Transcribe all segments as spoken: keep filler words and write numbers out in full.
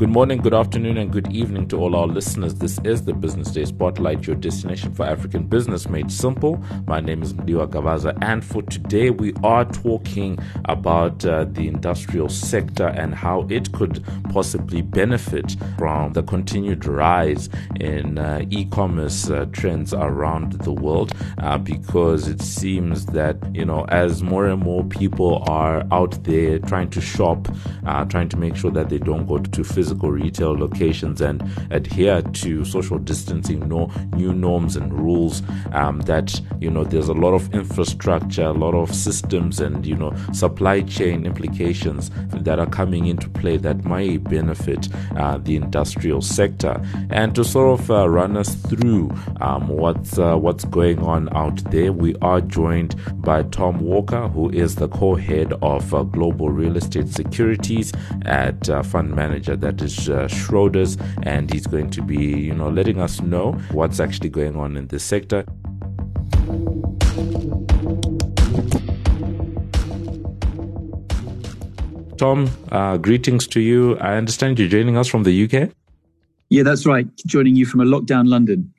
Good morning, good afternoon, and good evening to all our listeners. This is the Business Day Spotlight, your destination for African business made simple. My name is Ndiwa Gabaza, and for today we are talking about uh, the industrial sector and how it could possibly benefit from the continued rise in uh, e-commerce uh, trends around the world, uh, because it seems that, you know, as more and more people are out there trying to shop, uh, trying to make sure that they don't go to physical retail locations and adhere to social distancing, no, new norms and rules, um, that, you know, there's a lot of infrastructure, a lot of systems and, you know, supply chain implications that are coming into play that might benefit uh, the industrial sector. And to sort of uh, run us through um, what's, uh, what's going on out there, we are joined by Tom Walker, who is the co-head of uh, Global Real Estate Securities at uh, fund manager that is uh, Schroders, and he's going to be, you know, letting us know what's actually going on in this sector. Tom, uh, greetings to you. I understand you're joining us from the U K? Yeah, that's right. Joining you from a lockdown London.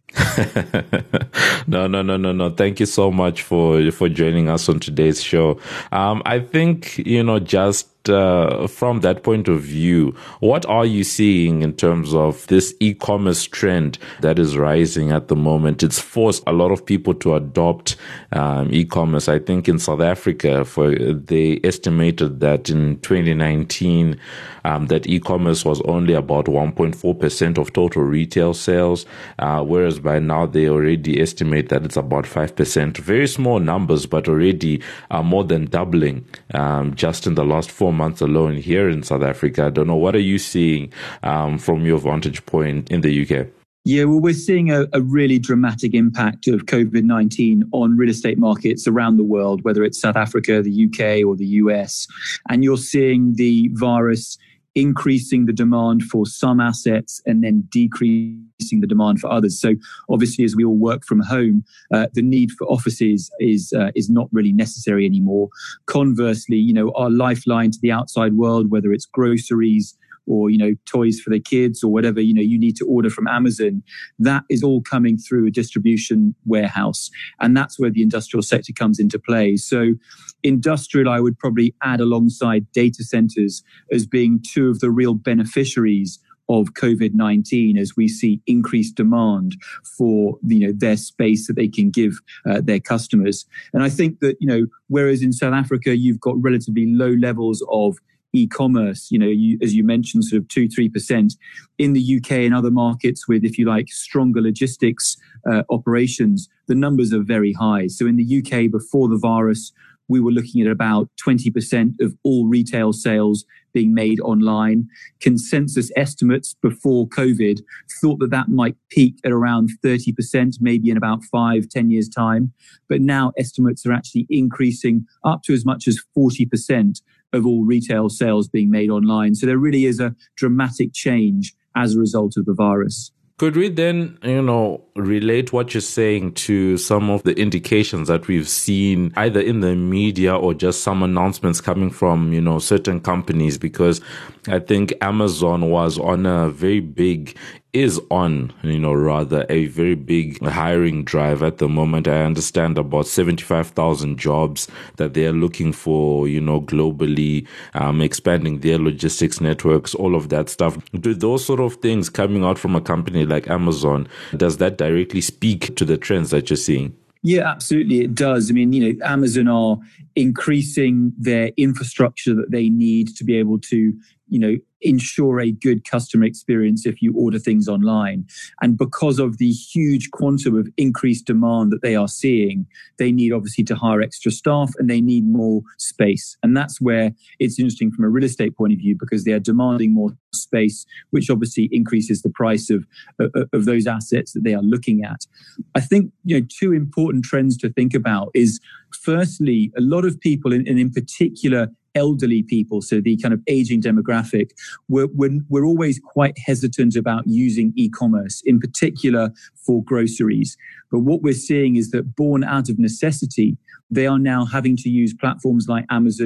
no, no, no, no, no. Thank you so much for for joining us on today's show. Um, I think, you know, just uh, from that point of view, what are you seeing in terms of this e-commerce trend that is rising at the moment? It's forced a lot of people to adopt um, e-commerce. I think in South Africa, for they estimated that in twenty nineteen, um, that e-commerce was only about one point four percent of total retail sales, uh, whereas by now they already estimate that it's about five percent. Very small numbers, but already uh, more than doubling um, just in the last four months alone here in South Africa. I don't know, what are you seeing um, from your vantage point in the U K? Yeah, well, we're seeing a, a really dramatic impact of COVID nineteen on real estate markets around the world, whether it's South Africa, the U K or the U S. And you're seeing the virus increasing the demand for some assets and then decreasing the demand for others. So obviously, as we all work from home, uh, the need for offices is uh, is not really necessary anymore. Conversely, you know, our lifeline to the outside world, whether it's groceries or, you know, toys for the kids or whatever, you know, you need to order from Amazon, that is all coming through a distribution warehouse. And that's where the industrial sector comes into play. So industrial, I would probably add alongside data centers as being two of the real beneficiaries of COVID nineteen, as we see increased demand for, you know, their space that they can give uh, their customers. And I think that, you know, whereas in South Africa, you've got relatively low levels of e-commerce, you know, you, as you mentioned, sort of two, three percent. In the U K and other markets with, if you like, stronger logistics uh, operations, the numbers are very high. So in the U K, before the virus, we were looking at about twenty percent of all retail sales being made online. Consensus estimates before COVID thought that that might peak at around thirty percent, maybe in about five, ten years' time. But now estimates are actually increasing up to as much as forty percent of all retail sales being made online. So there really is a dramatic change as a result of the virus. Could we then, you know, relate what you're saying to some of the indications that we've seen either in the media or just some announcements coming from, you know, certain companies? Because I think Amazon was on a very big is on, you know, rather a very big hiring drive at the moment. I understand about seventy-five thousand jobs that they're looking for, you know, globally, um, expanding their logistics networks, all of that stuff. Do those sort of things coming out from a company like Amazon, does that directly speak to the trends that you're seeing? Yeah, absolutely. It does. I mean, you know, Amazon are increasing their infrastructure that they need to be able to, you know, ensure a good customer experience if you order things online. And because of the huge quantum of increased demand that they are seeing, they need obviously to hire extra staff and they need more space. And that's where it's interesting from a real estate point of view, because they are demanding more space, which obviously increases the price of, of, of those assets that they are looking at. I think, you know, two important trends to think about is, firstly, a lot of people, and in particular elderly people, so the kind of aging demographic, we're, we're, we're always quite hesitant about using e-commerce, in particular for groceries. But what we're seeing is that, born out of necessity, they are now having to use platforms like Amazon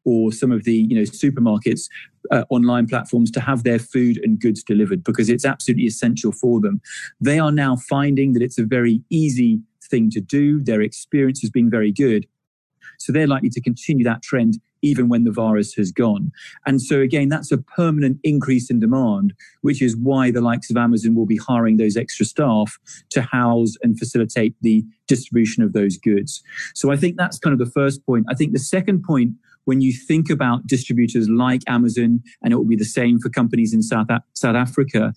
or some of the you know supermarkets, uh, online platforms, to have their food and goods delivered because it's absolutely essential for them. They are now finding that it's a very easy thing to do. Their experience has been very good. So they're likely to continue that trend even when the virus has gone. And so again, that's a permanent increase in demand, which is why the likes of Amazon will be hiring those extra staff to house and facilitate the distribution of those goods. So I think that's kind of the first point. I think the second point, when you think about distributors like Amazon, and it will be the same for companies in South, South Africa,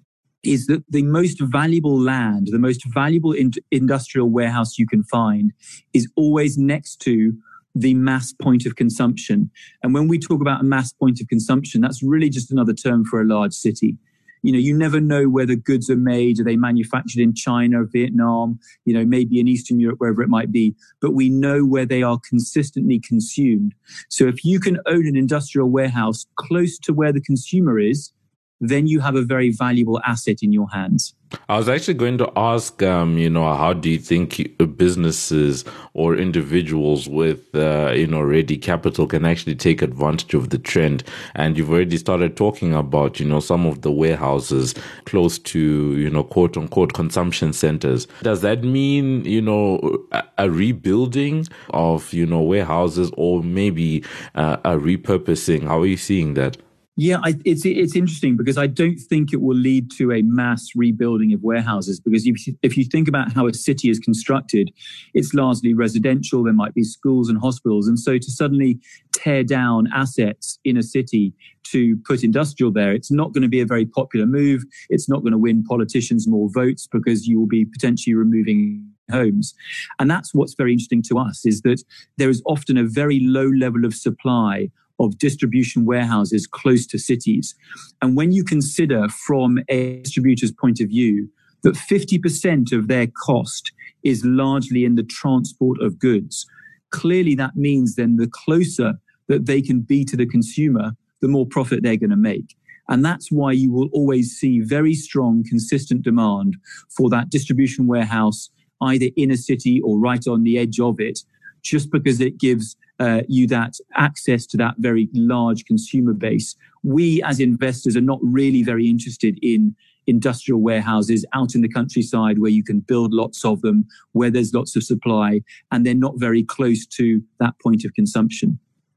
is that the most valuable land, the most valuable in- industrial warehouse you can find is always next to the mass point of consumption. And when we talk about a mass point of consumption, that's really just another term for a large city. You know, you never know where the goods are made. Are they manufactured in China, Vietnam, you know, maybe in Eastern Europe, wherever it might be. But we know where they are consistently consumed. So if you can own an industrial warehouse close to where the consumer is, then you have a very valuable asset in your hands. I was actually going to ask, um, you know, how do you think businesses or individuals with, uh, you know, ready capital can actually take advantage of the trend? And you've already started talking about, you know, some of the warehouses close to, you know, quote unquote consumption centers. Does that mean, you know, a, a rebuilding of, you know, warehouses or maybe uh, a repurposing? How are you seeing that? Yeah, I, it's it's interesting because I don't think it will lead to a mass rebuilding of warehouses, because if, if you think about how a city is constructed, it's largely residential. There might be schools and hospitals. And so to suddenly tear down assets in a city to put industrial there, it's not going to be a very popular move. It's not going to win politicians more votes because you will be potentially removing homes. And that's what's very interesting to us, is that there is often a very low level of supply of distribution warehouses close to cities. And when you consider from a distributor's point of view that fifty percent of their cost is largely in the transport of goods, clearly that means then the closer that they can be to the consumer, the more profit they're going to make. And that's why you will always see very strong, consistent demand for that distribution warehouse, either in a city or right on the edge of it, just because it gives uh, you that access to that very large consumer base. We as investors are not really very interested in industrial warehouses out in the countryside where you can build lots of them, where there's lots of supply, and they're not very close to that point of consumption.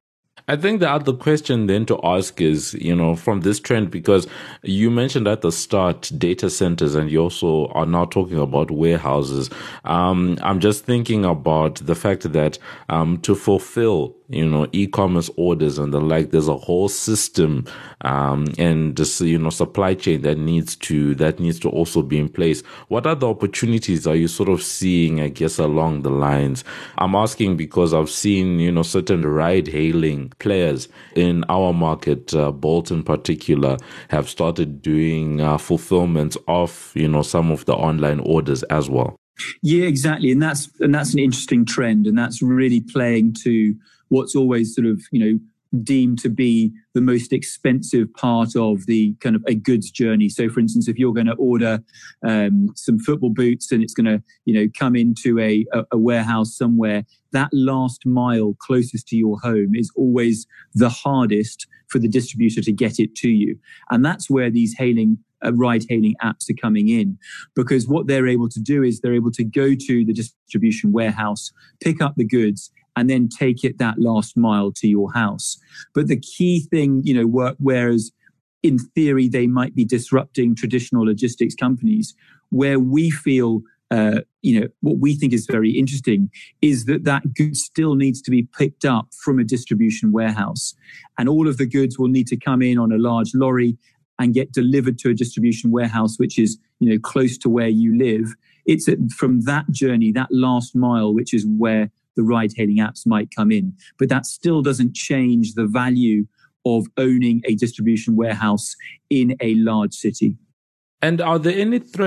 I think the other question then to ask is, you know, from this trend, because you mentioned at the start data centers and you also are now talking about warehouses. Um, I'm just thinking about the fact that um, to fulfill, you know, e-commerce orders and the like, there's a whole system um, and this, you know, supply chain that needs to that needs to also be in place. What other opportunities are you sort of seeing, I guess, along the lines? I'm asking because I've seen, you know, certain ride-hailing players in our market, uh, Bolt in particular, have started doing uh, fulfillment of, you know, some of the online orders as well. Yeah, exactly. And that's and that's an interesting trend. And that's really playing to what's always sort of, you know, deemed to be the most expensive part of the kind of a goods journey. So, for instance, if you're going to order um, some football boots and it's going to, you know, come into a, a, a warehouse somewhere, that last mile closest to your home is always the hardest for the distributor to get it to you. And that's where these hailing uh, ride-hailing apps are coming in, because what they're able to do is they're able to go to the distribution warehouse, pick up the goods, and then take it that last mile to your house. But the key thing, you know, whereas in theory they might be disrupting traditional logistics companies, where we feel, uh, you know, what we think is very interesting is that that good still needs to be picked up from a distribution warehouse. And all of the goods will need to come in on a large lorry and get delivered to a distribution warehouse, which is, you know, close to where you live. It's from that journey, that last mile, which is where the ride-hailing apps might come in. But that still doesn't change the value of owning a distribution warehouse in a large city. And are there any threats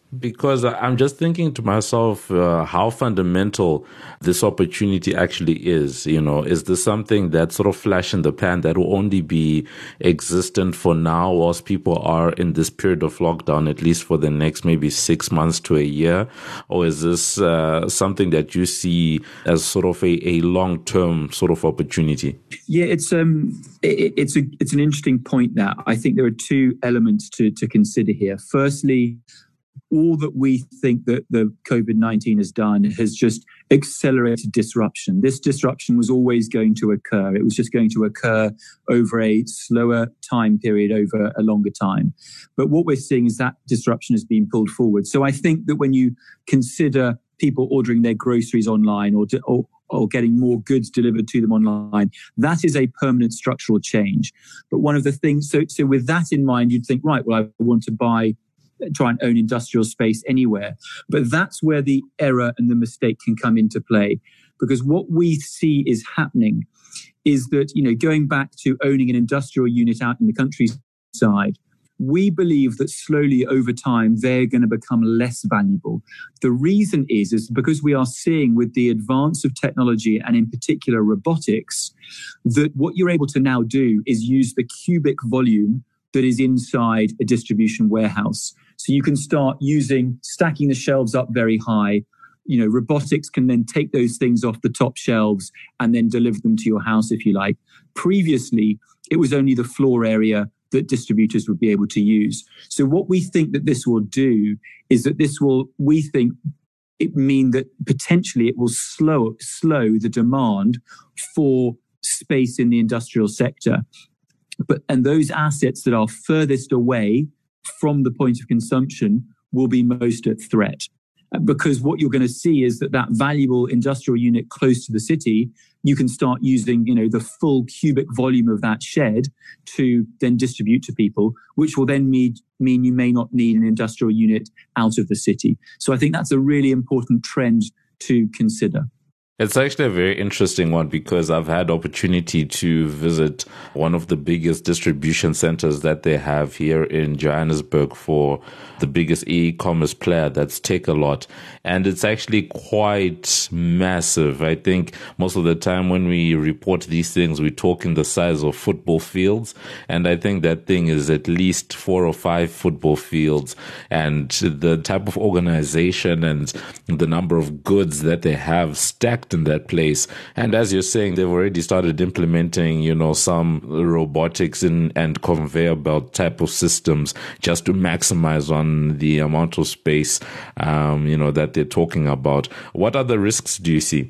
Because I'm just thinking to myself uh, how fundamental this opportunity actually is. You know, is this something that's sort of flash in the pan that will only be existent for now whilst people are in this period of lockdown, at least for the next maybe six months to a year? Or is this uh, something that you see as sort of a, a long-term sort of opportunity? Yeah, it's um, it, it's a it's an interesting point there. I think there are two elements to to consider here. Firstly, all that we think that the COVID nineteen has done has just accelerated disruption. This disruption was always going to occur. It was just going to occur over a slower time period, over a longer time. But what we're seeing is that disruption has been pulled forward. So I think that when you consider people ordering their groceries online or, or, or getting more goods delivered to them online, that is a permanent structural change. But one of the things, so, so with that in mind, you'd think, right, well, I want to buy try and own industrial space anywhere. But that's where the error and the mistake can come into play. Because what we see is happening is that, you know, going back to owning an industrial unit out in the countryside, we believe that slowly over time, they're going to become less valuable. The reason is, is because we are seeing with the advance of technology and in particular robotics, that what you're able to now do is use the cubic volume that is inside a distribution warehouse. So you can start using, stacking the shelves up very high. You know, robotics can then take those things off the top shelves and then deliver them to your house if you like. Previously, it was only the floor area that distributors would be able to use. So what we think that this will do is that this will, we think, it mean that potentially it will slow, slow the demand for space in the industrial sector. But and those assets that are furthest away from the point of consumption will be most at threat. Because what you're going to see is that that valuable industrial unit close to the city, you can start using, you know, the full cubic volume of that shed to then distribute to people, which will then mean, mean you may not need an industrial unit out of the city. So I think that's a really important trend to consider. It's actually a very interesting one because I've had opportunity to visit one of the biggest distribution centers that they have here in Johannesburg for the biggest e-commerce player, that's Takealot. And it's actually quite massive. I think most of the time when we report these things, we talk in the size of football fields. And I think that thing is at least four or five football fields. And the type of organization and the number of goods that they have stacked in that place. And as you're saying, they've already started implementing, you know, some robotics in, and conveyor belt type of systems just to maximize on the amount of space, um, you know, that they're talking about. What other risks do you see?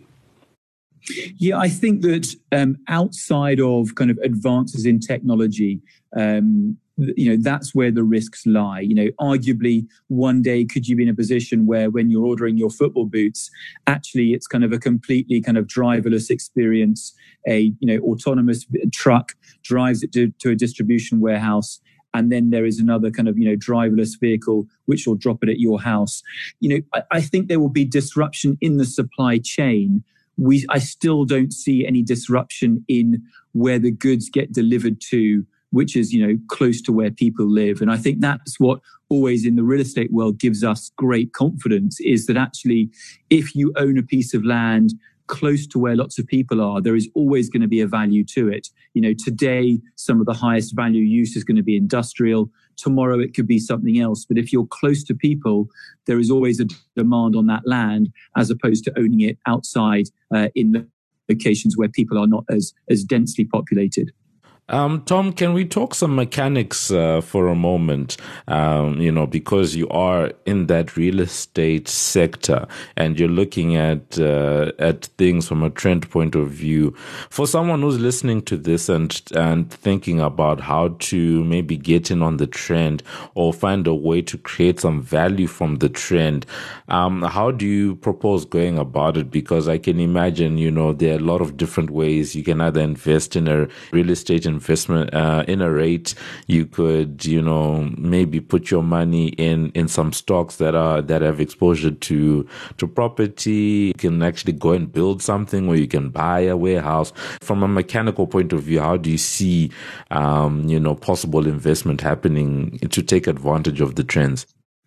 Yeah, I think that um, outside of kind of advances in technology, um, you know, that's where the risks lie. You know, arguably one day could you be in a position where when you're ordering your football boots, actually it's kind of a completely kind of driverless experience. A, you know, autonomous truck drives it to, to a distribution warehouse. And then there is another kind of, you know, driverless vehicle which will drop it at your house. You know, I, I think there will be disruption in the supply chain. We, I still don't see any disruption in where the goods get delivered to, which is, you know, close to where people live. And I think that's what always in the real estate world gives us great confidence, is that actually, if you own a piece of land close to where lots of people are, there is always going to be a value to it. You know, today, some of the highest value use is going to be industrial. Tomorrow, it could be something else. But if you're close to people, there is always a demand on that land, as opposed to owning it outside uh, in locations where people are not as, as densely populated. Um, Tom, can we talk some mechanics uh, for a moment? Um, you know, because you are in that real estate sector and you're looking at uh, at things from a trend point of view. For someone who's listening to this and and thinking about how to maybe get in on the trend or find a way to create some value from the trend, um, how do you propose going about it? Because I can imagine, you know, there are a lot of different ways. You can either invest in a real estate investment uh, in a rate. You could, you know, maybe put your money in in some stocks that are that have exposure to to property. You can actually go and build something, or you can buy a warehouse. From a mechanical point of view, how do you see, um, you know, possible investment happening to take advantage of the trends?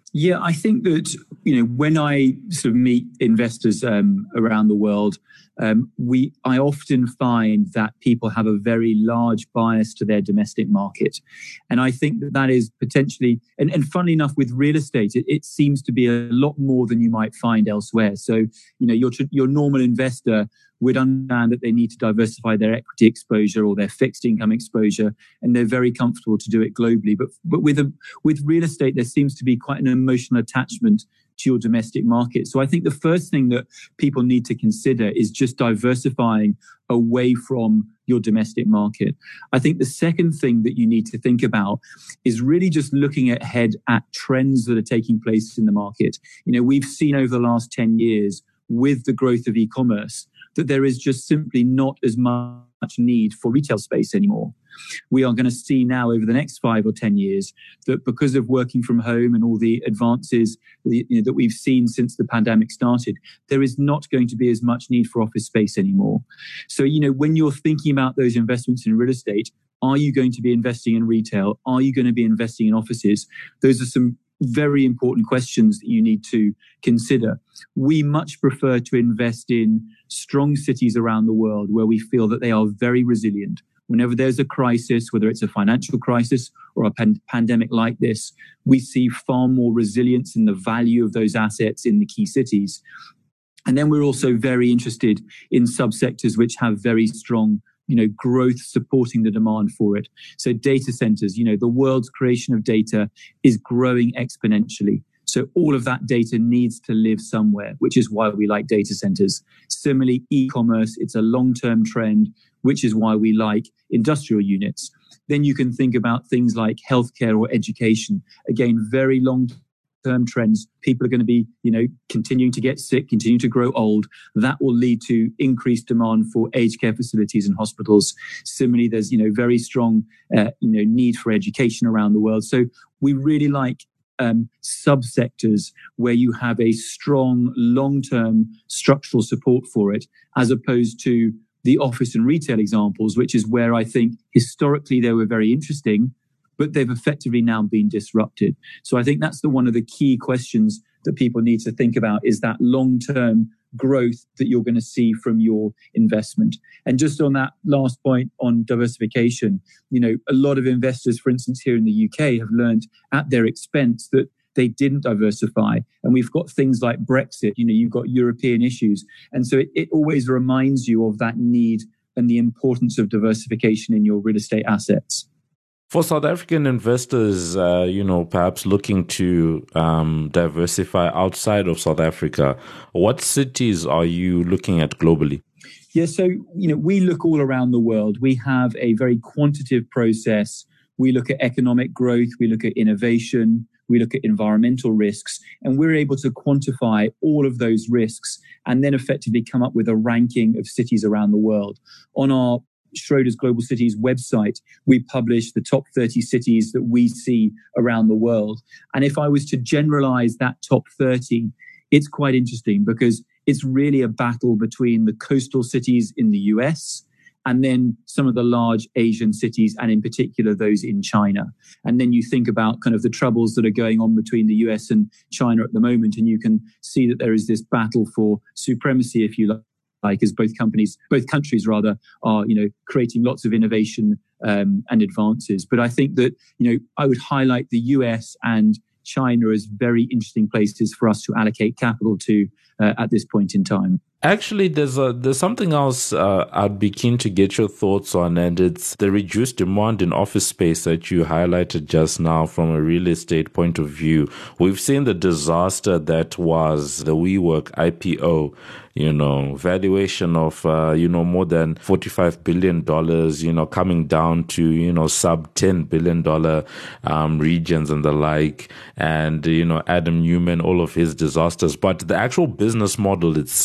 Yeah, I think that, you know, when I sort of meet investors um, around the world, um, we I often find that people have a very large bias to their domestic market. And I think that that is potentially, and, and funnily enough, with real estate, it, it seems to be a lot more than you might find elsewhere. So, you know, your, your normal investor would understand that they need to diversify their equity exposure or their fixed income exposure, and they're very comfortable to do it globally. But but with a, with real estate, there seems to be quite an emotional attachment to your domestic market. So I think the first thing that people need to consider is just diversifying away from your domestic market. I think the second thing that you need to think about is really just looking ahead at trends that are taking place in the market. You know, we've seen over the last ten years with the growth of e-commerce that there is just simply not as much need for retail space anymore. We are going to see now over the next five or ten years that because of working from home and all the advances you know, that we've seen since the pandemic started, there is not going to be as much need for office space anymore. So, you know, when you're thinking about those investments in real estate, are you going to be investing in retail? Are you going to be investing in offices? Those are some very important questions that you need to consider. We much prefer to invest in strong cities around the world where we feel that they are very resilient. Whenever there's a crisis, whether it's a financial crisis or a pan- pandemic like this, we see far more resilience in the value of those assets in the key cities. And then we're also very interested in subsectors which have very strong you know, growth supporting the demand for it. So data centers, you know, the world's creation of data is growing exponentially. So all of that data needs to live somewhere, which is why we like data centers. Similarly, e-commerce, it's a long-term trend, which is why we like industrial units. Then you can think about things like healthcare or education. Again, very long term trends. People are going to be, you know, continuing to get sick, continue to grow old. That will lead to increased demand for aged care facilities and hospitals. Similarly, there's, you know, very strong, uh, you know, need for education around the world. So we really like um, subsectors where you have a strong long-term structural support for it, as opposed to the office and retail examples, which is where I think historically they were very interesting, but they've effectively now been disrupted. So I think that's the one of the key questions that people need to think about, is that long-term growth that you're going to see from your investment. And just on that last point on diversification, you know, a lot of investors, for instance, here in the U K have learned at their expense that they didn't diversify. And we've got things like Brexit, you know, you've got European issues. And so it, it always reminds you of that need and the importance of diversification in your real estate assets. For South African investors, uh, you know, perhaps looking to um, diversify outside of South Africa, what cities are you looking at globally? Yeah, so, you know, we look all around the world. We have a very quantitative process. We look at economic growth. We look at innovation. We look at environmental risks. And we're able to quantify all of those risks and then effectively come up with a ranking of cities around the world. On our Schroders Global Cities website, we publish the top thirty cities that we see around the world. And if I was to generalize that top thirty, it's quite interesting because it's really a battle between the coastal cities in the U S and then some of the large Asian cities, and in particular those in China. And then you think about kind of the troubles that are going on between the U S and China at the moment, and you can see that there is this battle for supremacy, if you like. Like as both companies, both countries rather, are you know creating lots of innovation um, and advances. But I think that you know I would highlight the U S and China as very interesting places for us to allocate capital to uh, at this point in time. Actually, there's a, there's something else uh, I'd be keen to get your thoughts on, and it's the reduced demand in office space that you highlighted just now from a real estate point of view. We've seen the disaster that was the WeWork I P O, you know, valuation of, uh, you know, more than forty-five billion dollars, you know, coming down to, you know, sub ten billion dollars um, regions and the like, and, you know, Adam Newman, all of his disasters. But the actual business model itself,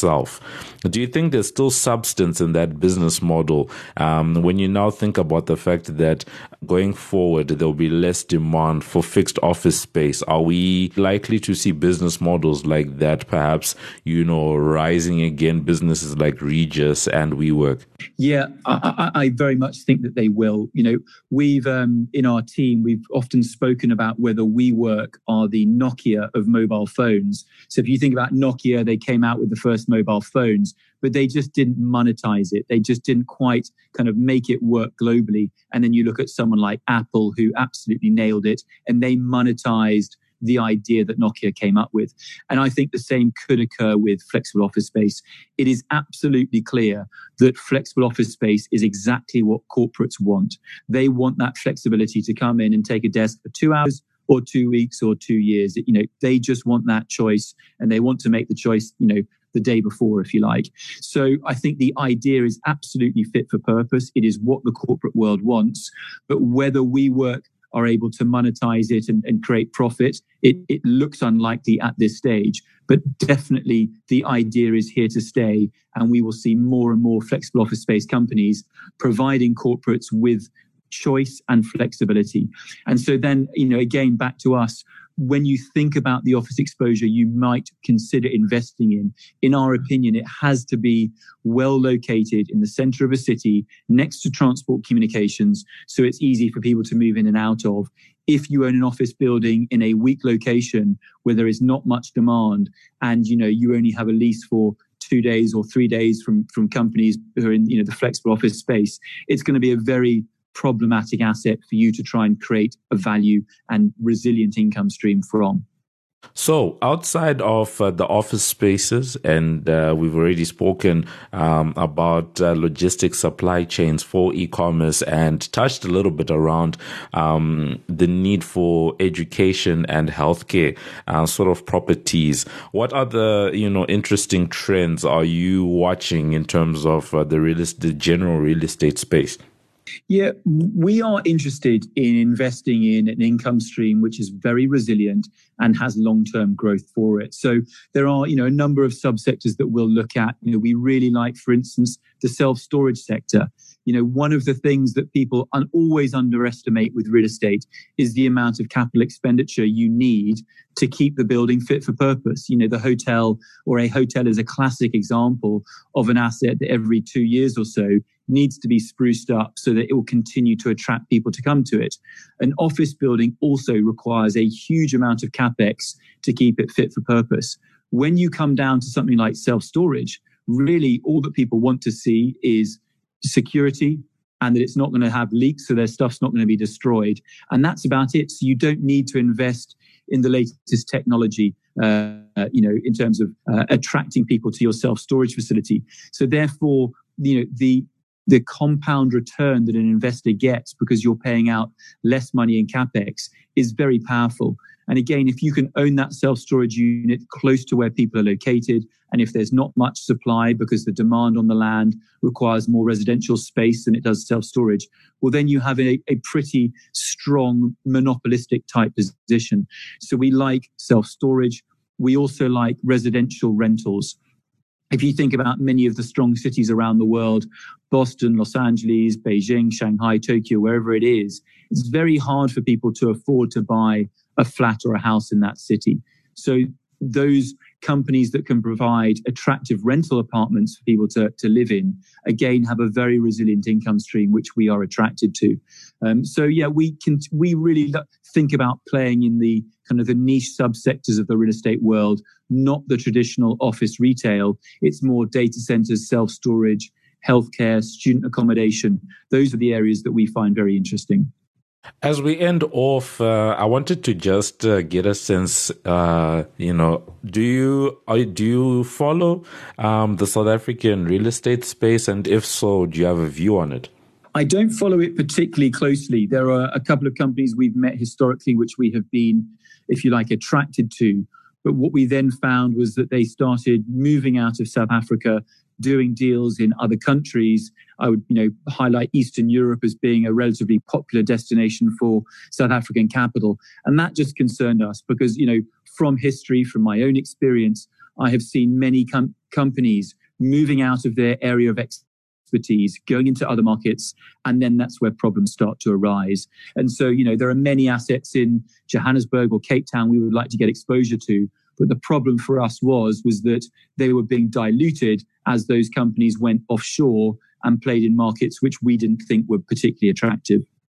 Do you think there's still substance in that business model um, when you now think about the fact that going forward there'll be less demand for fixed office space? Are we likely to see business models like that perhaps, you know, rising again, businesses like Regus and WeWork? Yeah, I, I, I very much think that they will. You know, we've um, in our team, we've often spoken about whether WeWork are the Nokia of mobile phones. So if you think about Nokia, they came out with the first mobile phones, but they just didn't monetize it. They just didn't quite kind of make it work globally. And then you look at someone like Apple, who absolutely nailed it, and they monetized the idea that Nokia came up with. And I think the same could occur with flexible office space. It is absolutely clear that flexible office space is exactly what corporates want. They want that flexibility to come in and take a desk for two hours or two weeks or two years. You know, they just want that choice, and they want to make the choice, you know, the day before, if you like. So I think the idea is absolutely fit for purpose. It is what the corporate world wants. But whether WeWork are able to monetize it and, and create profit, it, it looks unlikely at this stage. But definitely the idea is here to stay, and we will see more and more flexible office space companies providing corporates with choice and flexibility. And so then, you know, again, back to us, when you think about the office exposure you might consider investing in, in our opinion, it has to be well located in the center of a city, next to transport communications, so it's easy for people to move in and out of. If you own an office building in a weak location where there is not much demand, and you know you only have a lease for two days or three days from from companies who are in you know the flexible office space, it's going to be a very problematic asset for you to try and create a value and resilient income stream from. So outside of uh, the office spaces, and uh, we've already spoken um, about uh, logistics supply chains for e-commerce and touched a little bit around um, the need for education and healthcare uh, sort of properties. What other, you know, interesting trends are you watching in terms of uh, the real estate, the general real estate space? Yeah, we are interested in investing in an income stream which is very resilient and has long-term growth for it. So there are, you know, a number of subsectors that we'll look at. You know, we really like, for instance, the self-storage sector. You know, one of the things that people un- always underestimate with real estate is the amount of capital expenditure you need to keep the building fit for purpose. You know, the hotel or a hotel is a classic example of an asset that every two years or so needs to be spruced up so that it will continue to attract people to come to it. An office building also requires a huge amount of capex to keep it fit for purpose. When you come down to something like self-storage, really all that people want to see is security and that it's not going to have leaks, so their stuff's not going to be destroyed. And that's about it. So you don't need to invest in the latest technology, uh, uh, you know, in terms of uh, attracting people to your self-storage facility. So therefore, you know, the the compound return that an investor gets because you're paying out less money in capex is very powerful. And again, if you can own that self-storage unit close to where people are located, and if there's not much supply because the demand on the land requires more residential space than it does self-storage, well, then you have a, a pretty strong monopolistic type position. So we like self-storage. We also like residential rentals. If you think about many of the strong cities around the world, Boston, Los Angeles, Beijing, Shanghai, Tokyo, wherever it is, it's very hard for people to afford to buy a flat or a house in that city. So those companies that can provide attractive rental apartments for people to, to live in, again, have a very resilient income stream, which we are attracted to. Um, so, yeah, we can we really think about playing in the kind of the niche subsectors of the real estate world, not the traditional office retail. It's more data centers, self-storage, healthcare, student accommodation. Those are the areas that we find very interesting. As we end off, uh, I wanted to just uh, get a sense, uh, you know, do you uh, do you follow um, the South African real estate space? And if so, do you have a view on it? I don't follow it particularly closely. There are a couple of companies we've met historically, which we have been, if you like, attracted to. But what we then found was that they started moving out of South Africa, doing deals in other countries. I would, you know, highlight Eastern Europe as being a relatively popular destination for South African capital. And that just concerned us because, you know, from history, from my own experience, I have seen many com- companies moving out of their area of expertise, going into other markets, and then that's where problems start to arise. And so, you know, there are many assets in Johannesburg or Cape Town we would like to get exposure to. But the problem for us was, was that they were being diluted as those companies went offshore and played in markets which we didn't think were particularly attractive.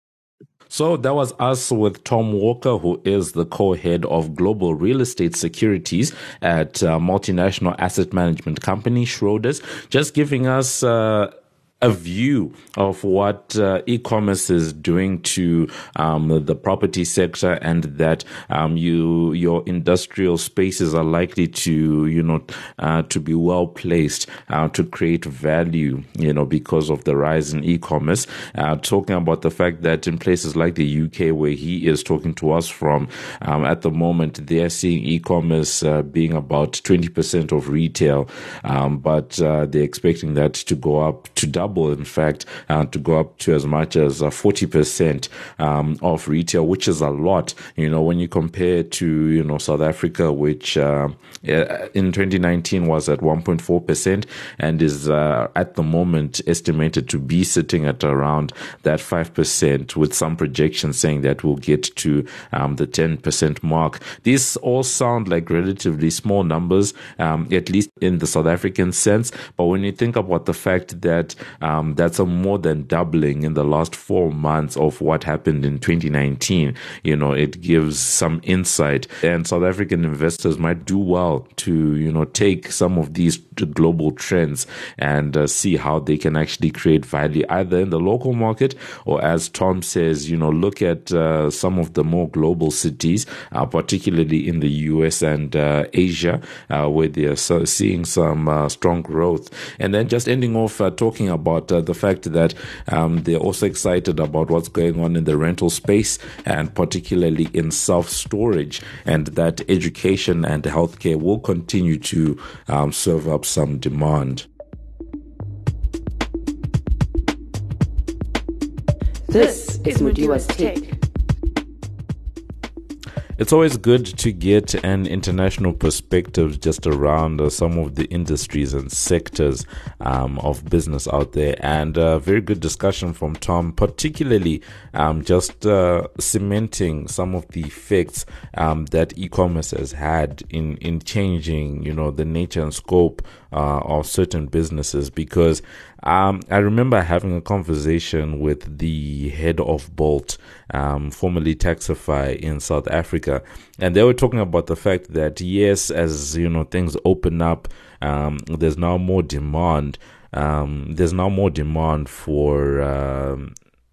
So that was us with Tom Walker, who is the co-head of global real estate securities at uh, multinational asset management company Schroders, just giving us uh, a view of what uh, e-commerce is doing to um, the property sector, and that um, you your industrial spaces are likely to you know uh, to be well placed uh, to create value, you know, because of the rise in e-commerce. Uh, talking about the fact that in places like the U K, where he is talking to us from, um, at the moment they are seeing e-commerce uh, being about twenty percent of retail, um, but uh, they're expecting that to go up to double. In fact, uh, to go up to as much as uh, forty percent um, of retail, which is a lot. You know, when you compare to, you know, South Africa, which uh, in twenty nineteen was at one point four percent and is uh, at the moment estimated to be sitting at around that five percent, with some projections saying that we'll get to um, the ten percent mark. These all sound like relatively small numbers, um, at least in the South African sense. But when you think about the fact that Um, that's a more than doubling in the last four months of what happened in twenty nineteen. You know, it gives some insight, and South African investors might do well to, you know, take some of these global trends and uh, see how they can actually create value either in the local market, or, as Tom says, you know, look at uh, some of the more global cities, uh, particularly in the U S and uh, Asia, uh, where they are so seeing some uh, strong growth. And then just ending off uh, talking about about uh, the fact that um, they're also excited about what's going on in the rental space, and particularly in self-storage, and that education and healthcare will continue to um, serve up some demand. This is Mudiwa's Take. It's always good to get an international perspective just around uh, some of the industries and sectors um, of business out there. And a uh, very good discussion from Tom, particularly um, just uh, cementing some of the effects um, that e-commerce has had in, in changing, you know, the nature and scope uh, of certain businesses. Because um, I remember having a conversation with the head of Bolt, um, formerly Taxify in South Africa, and they were talking about the fact that, yes, as you know, things open up, um, there's now more demand. Um, there's now more demand for um,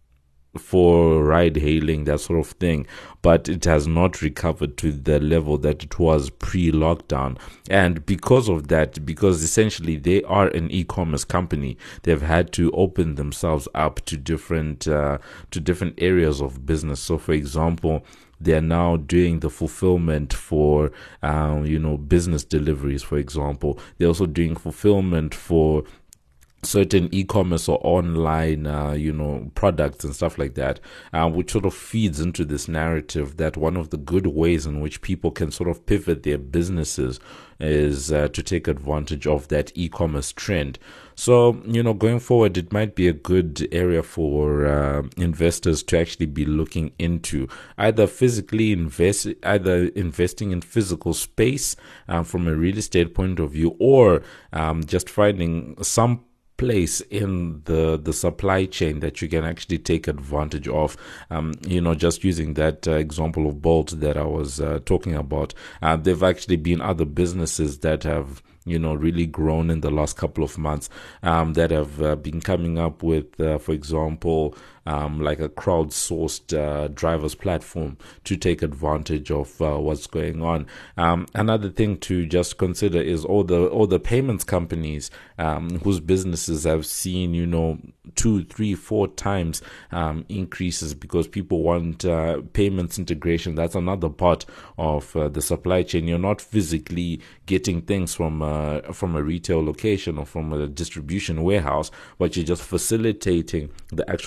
for ride hailing, that sort of thing, but it has not recovered to the level that it was pre-lockdown. And because of that, because essentially they are an e-commerce company, they've had to open themselves up to different uh, to different areas of business. So, for example, they are now doing the fulfillment for, um, you know, business deliveries, for example. They're also doing fulfillment for certain e-commerce or online, uh, you know, products and stuff like that, uh, which sort of feeds into this narrative that one of the good ways in which people can sort of pivot their businesses is uh, to take advantage of that e-commerce trend. So, you know, going forward, it might be a good area for uh, investors to actually be looking into, either physically invest, either investing in physical space uh, from a real estate point of view, or um, just finding some place in the the supply chain that you can actually take advantage of. Um, you know, just using that uh, example of Bolt that I was uh, talking about, uh, there've actually been other businesses that have, you know, really grown in the last couple of months, um, that have uh, been coming up with, uh, for example, um, like a crowdsourced uh, drivers platform to take advantage of uh, what's going on. Um, another thing to just consider is all the all the payments companies um, whose businesses have seen, you know, two, three, four times um, increases because people want uh, payments integration. That's another part of uh, the supply chain. You're not physically getting things from uh, from a retail location or from a distribution warehouse, but you're just facilitating the actual payment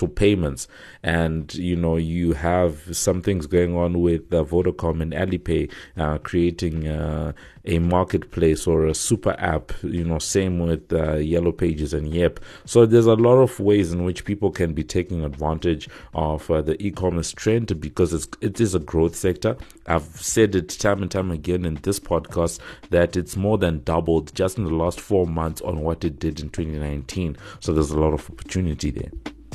payments. And, you know, you have some things going on with uh, Vodacom and Alipay uh, creating uh, a marketplace or a super app, you know, same with uh, Yellow Pages and Yep. So there's a lot of ways in which people can be taking advantage of uh, the e-commerce trend, because it's, it is a growth sector. I've said it time and time again in this podcast that it's more than doubled just in the last four months on what it did in twenty nineteen. So there's a lot of opportunity there.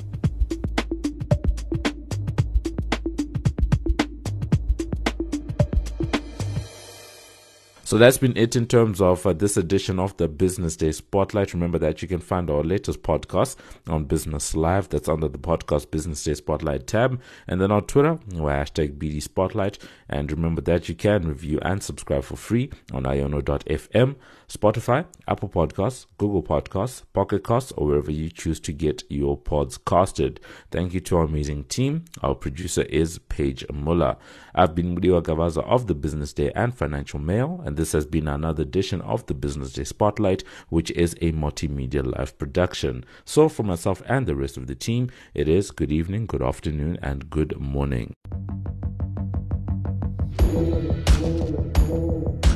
So that's been it in terms of uh, this edition of the Business Day Spotlight. Remember that you can find our latest podcast on Business Live. That's under the podcast Business Day Spotlight tab. And then on Twitter, we're hashtag B D Spotlight. And remember that you can review and subscribe for free on iono dot f m, Spotify, Apple Podcasts, Google Podcasts, Pocket Casts, or wherever you choose to get your pods casted. Thank you to our amazing team. Our producer is Paige Muller. I've been Mudiwa Gavaza of the Business Day and Financial Mail, and this has been another edition of the Business Day Spotlight, which is a multimedia live production. So for myself and the rest of the team, it is good evening, good afternoon, and good morning.